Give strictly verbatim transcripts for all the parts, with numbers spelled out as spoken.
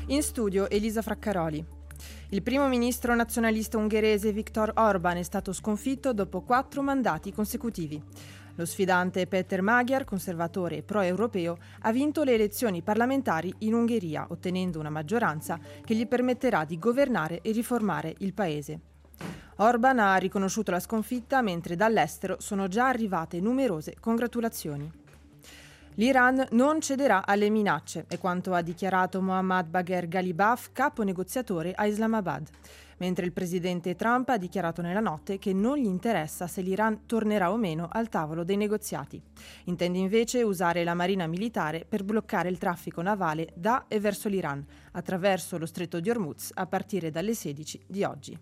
In studio Elisa Fraccaroli. Il primo ministro nazionalista ungherese Viktor Orbán è stato sconfitto dopo quattro mandati consecutivi. Lo sfidante Péter Magyar, conservatore e pro-europeo, ha vinto le elezioni parlamentari in Ungheria, ottenendo una maggioranza che gli permetterà di governare e riformare il paese. Orbán ha riconosciuto la sconfitta, mentre dall'estero sono già arrivate numerose congratulazioni. L'Iran non cederà alle minacce, è quanto ha dichiarato Mohammad Bagher Ghalibaf, capo negoziatore a Islamabad, mentre il presidente Trump ha dichiarato nella notte che non gli interessa se l'Iran tornerà o meno al tavolo dei negoziati. Intende invece usare la marina militare per bloccare il traffico navale da e verso l'Iran, attraverso lo stretto di Hormuz, a partire dalle sedici di oggi.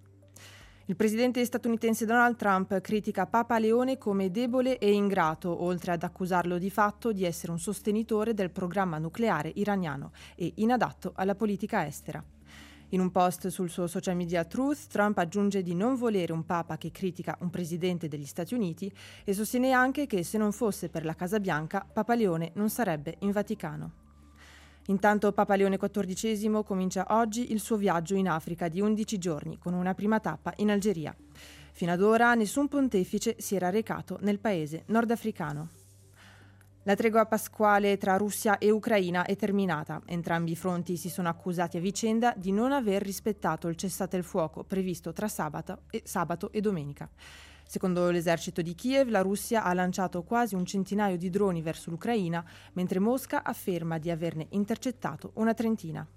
Il presidente statunitense Donald Trump critica Papa Leone come debole e ingrato, oltre ad accusarlo di fatto di essere un sostenitore del programma nucleare iraniano e inadatto alla politica estera. In un post sul suo social media Truth, Trump aggiunge di non volere un papa che critica un presidente degli Stati Uniti e sostiene anche che se non fosse per la Casa Bianca, Papa Leone non sarebbe in Vaticano. Intanto Papa Leone quattordicesimo comincia oggi il suo viaggio in Africa di undici giorni, con una prima tappa in Algeria. Fino ad ora nessun pontefice si era recato nel paese nordafricano. La tregua pasquale tra Russia e Ucraina è terminata. Entrambi i fronti si sono accusati a vicenda di non aver rispettato il cessate il fuoco previsto tra sabato e, sabato e domenica. Secondo l'esercito di Kiev, la Russia ha lanciato quasi un centinaio di droni verso l'Ucraina, mentre Mosca afferma di averne intercettato una trentina.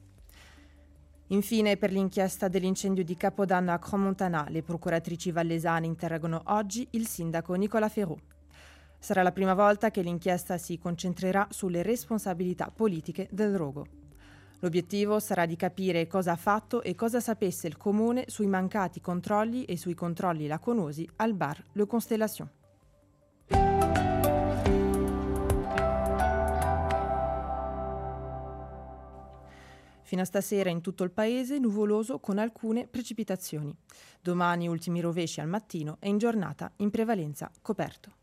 Infine, per l'inchiesta dell'incendio di Capodanno a Crans-Montana, le procuratrici vallesane interrogano oggi il sindaco Nicolas Ferraud. Sarà la prima volta che l'inchiesta si concentrerà sulle responsabilità politiche del rogo. L'obiettivo sarà di capire cosa ha fatto e cosa sapesse il comune sui mancati controlli e sui controlli lacunosi al bar Le Constellation. Fino a stasera in tutto il paese nuvoloso con alcune precipitazioni. Domani ultimi rovesci al mattino e in giornata in prevalenza coperto.